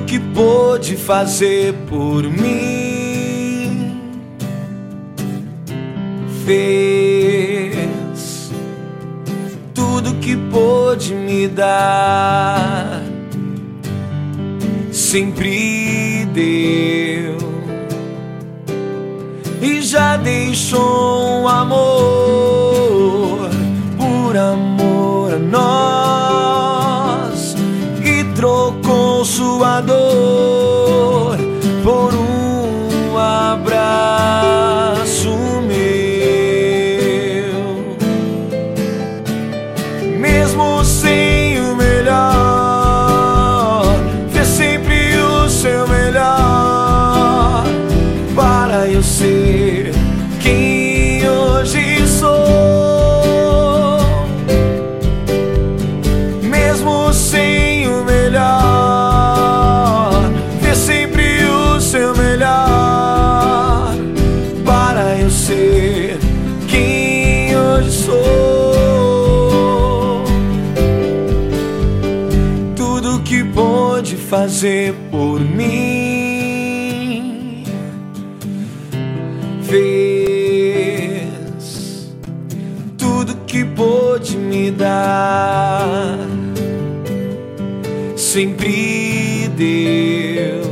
que pôde fazer por mim, fez tudo que pôde me dar, sempre deu e já deixou um amor por amor a nós, e trocou sua dor por um abraço meu. Mesmo sem o melhor, fez sempre o seu melhor para eu ser quem hoje sou. Mesmo sem o melhor, fez sempre o seu melhor para eu ser quem hoje sou. Tudo que pôde fazer por mim, fez tudo que pôde me dar, sempre deu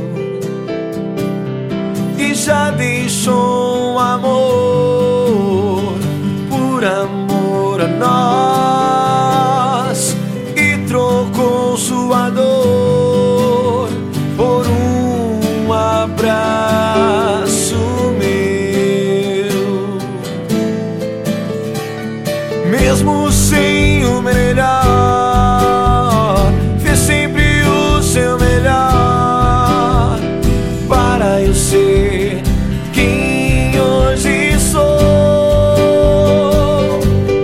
e já deixou um amor por amor a nós, e trocou sua dor por um abraço meu. Mesmo sem o melhor, fez sempre o seu melhor para eu ser quem hoje sou.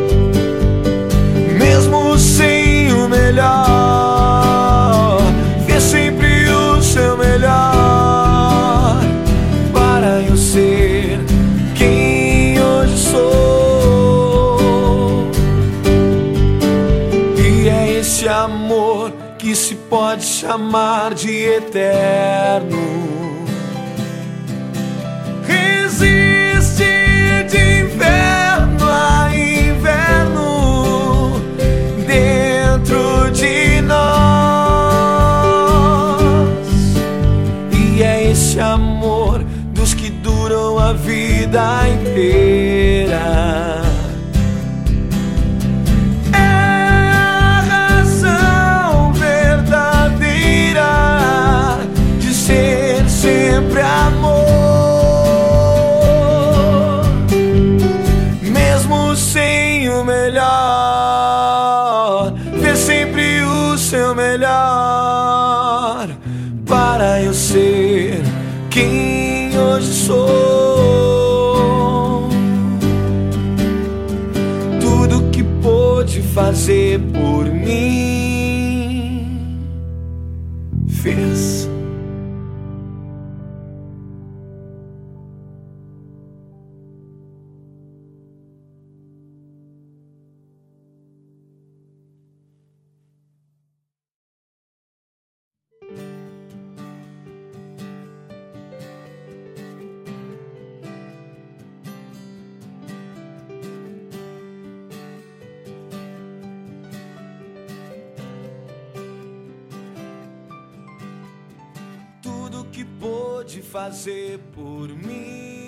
Mesmo sem o melhor, fez sempre o seu melhor para eu ser quem hoje sou. E é esse amor que se pode chamar de eterno. Resiste de inverno a inverno dentro de nós. E é esse amor dos que duram a vida inteira. Sempre amor, mesmo sem o melhor, fez sempre o seu melhor para eu ser quem hoje sou. Tudo que pôde fazer por mim, fez. Tudo que pôde fazer por mim,